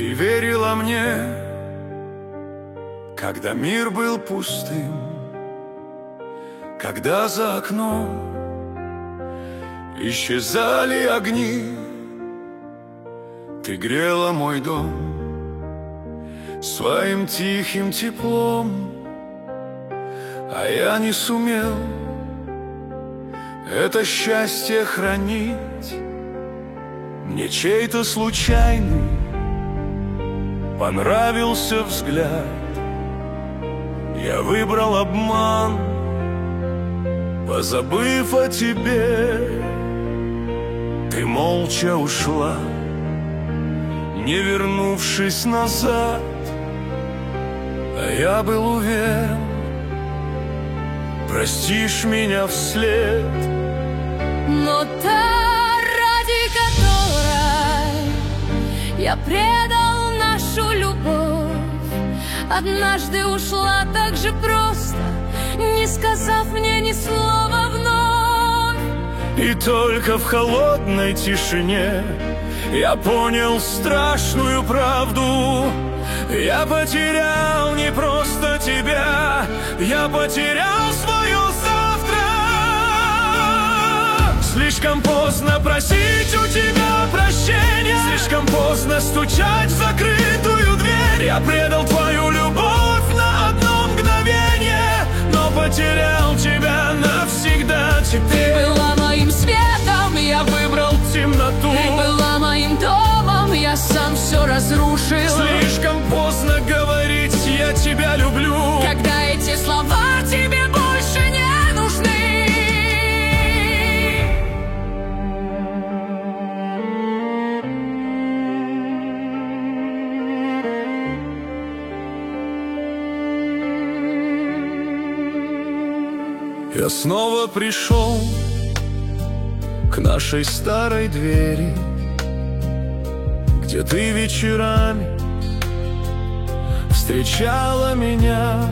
Ты верила мне, когда мир был пустым, когда за окном исчезали огни. Ты грела мой дом своим тихим теплом, а я не сумел это счастье хранить. Мне чей-то случайный понравился взгляд, я выбрал обман, позабыв о тебе. Ты молча ушла, не вернувшись назад, а я был уверен, простишь меня вслед. Но та, ради которой я предал нашу любовь, однажды ушла так же просто, не сказав мне ни слова вновь. И только в холодной тишине я понял страшную правду. Я потерял не просто тебя, я потерял свое завтра. Слишком поздно просить у тебя прощения, слишком поздно стучать в закрытую дверь. Я предал твою любовь на одно мгновение, но потерял тебя навсегда теперь. Ты была моим светом, я выбрал темноту. Ты была моим домом, я сам все разрушил. Слишком поздно говорить «я тебя люблю», когда эти слова тебе больше не нужны. Я снова пришел к нашей старой двери, где ты вечерами встречала меня,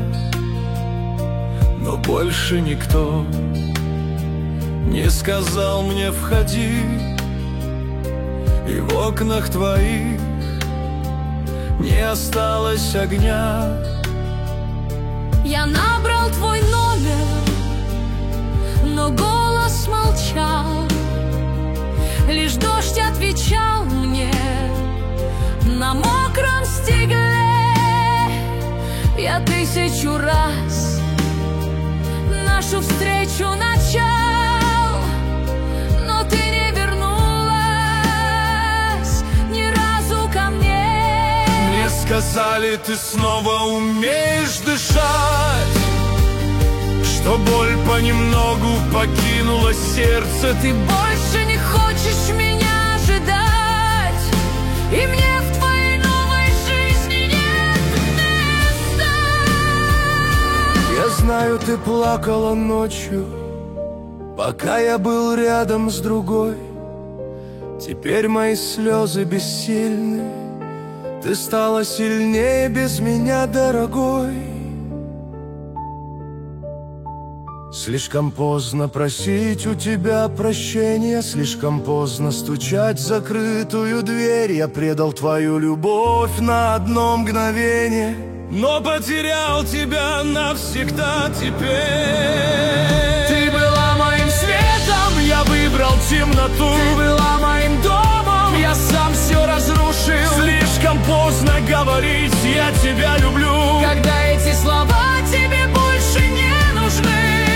но больше никто не сказал мне «входи», и в окнах твоих не осталось огня. Я набрал твой номер, но голос молчал, лишь дождь отвечал мне на мокром стекле. Я 1000 раз нашу встречу начал, но ты не вернулась ни разу ко мне. Мне сказали, ты снова умеешь дышать, что боль понемногу покинула сердце. Ты больше не хочешь меня ожидать, и мне в твоей новой жизни нет места. Я знаю, ты плакала ночью, пока я был рядом с другой. Теперь мои слезы бессильны, ты стала сильнее без меня, дорогой. Слишком поздно просить у тебя прощения, слишком поздно стучать в закрытую дверь. Я предал твою любовь на одно мгновение, но потерял тебя навсегда теперь. Ты была моим светом, Я выбрал темноту. ты была моим домом, я сам все разрушил. Слишком поздно говорить «я тебя люблю», когда эти слова тебе больше не нужны.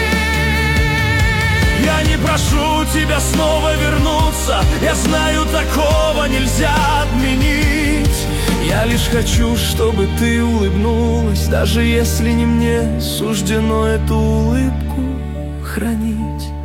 я не прошу тебя снова вернуться, я знаю, такого нельзя отменить. Я лишь хочу, чтобы ты улыбнулась, даже если не мне суждено эту улыбку хранить.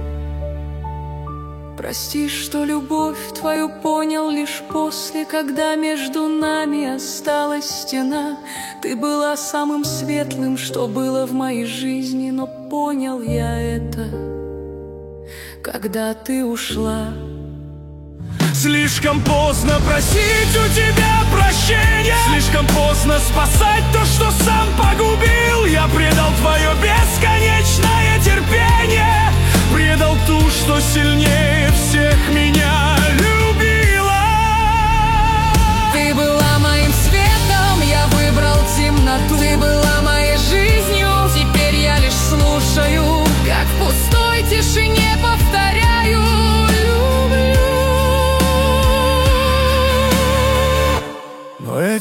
Прости, что любовь твою понял лишь после, когда между нами осталась стена. Ты была самым светлым, что было в моей жизни, но понял я это, когда ты ушла. Слишком поздно просить у тебя прощения, слишком поздно спасать то, что сам погубил. Я предал твое бесконечное терпение, предал ту, что сильнее всех меня любила. Ты была моим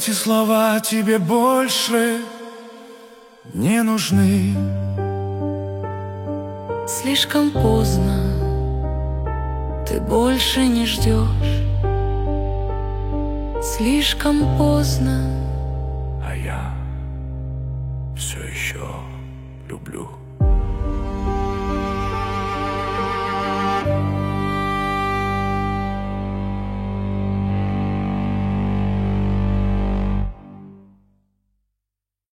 Эти слова тебе больше не нужны. Слишком поздно, ты больше не ждешь. Слишком поздно, А я все еще люблю.